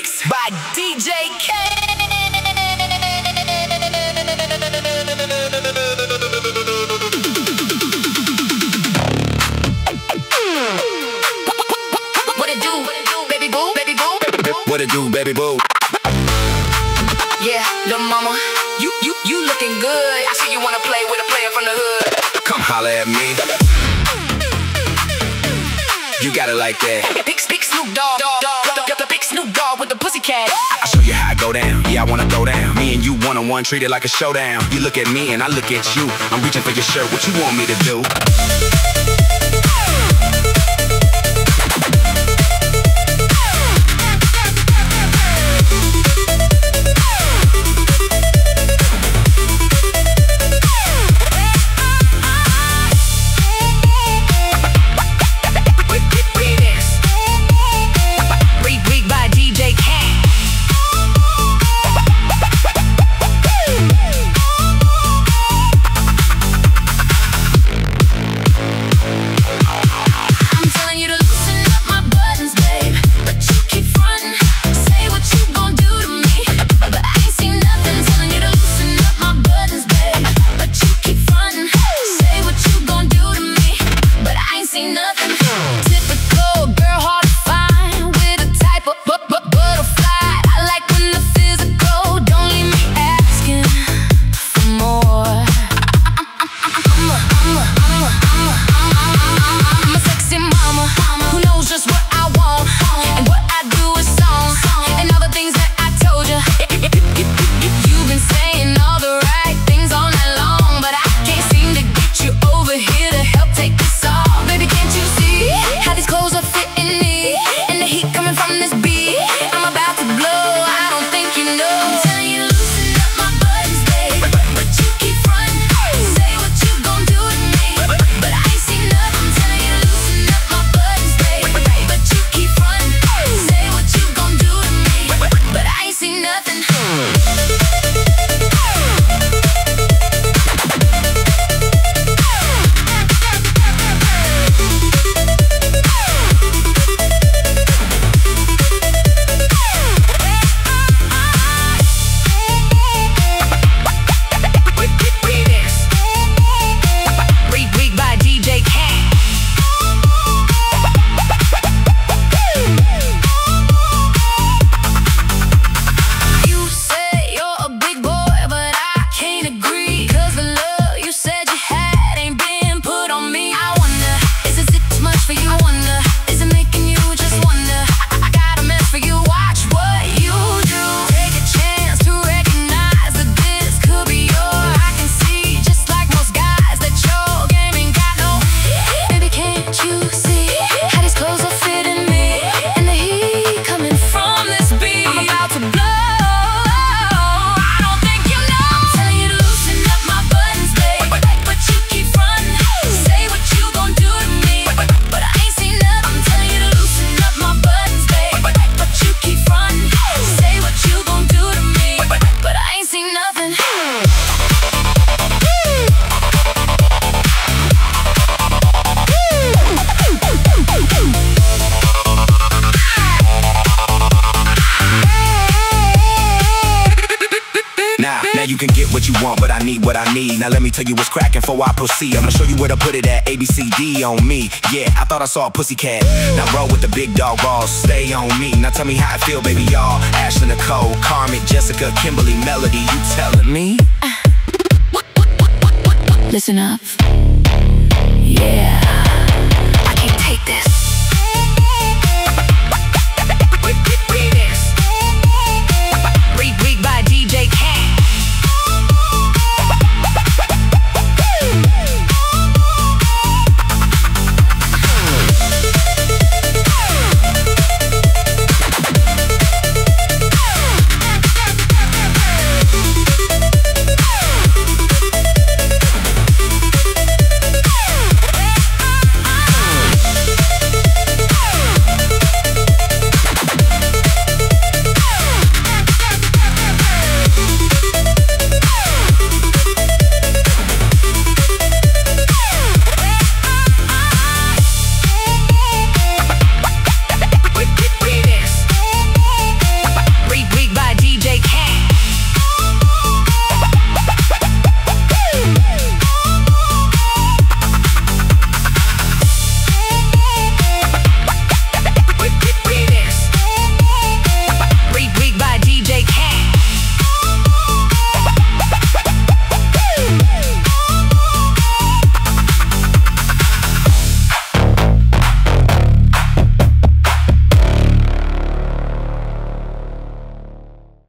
Mix by DJ K. What it do, baby boo, baby boo? What it do, baby boo? Yeah, little mama, you looking good. I see you wanna play with a player from the hood. Come holla at me. You got it like that. Big Snoop Dogg, big Snoop Dogg with the pussycat. I'll show you how I go down. Yeah, I wanna go down. Me and you one-on-one, treat it like a showdown. You look at me and I look at you. I'm reaching for your shirt. What you want me to do? You can get what you want, but I need what I need. Now let me tell you what's cracking before I proceed. I'm gonna show you where to put it at, ABCD on me. Yeah, I thought I saw a pussycat. Now roll with the big dog balls, stay on me. Now tell me how I feel, baby, y'all. Ashley, Nicole, Carmen, Jessica, Kimberly, Melody, you telling me? Listen up. Yeah, I can't take this.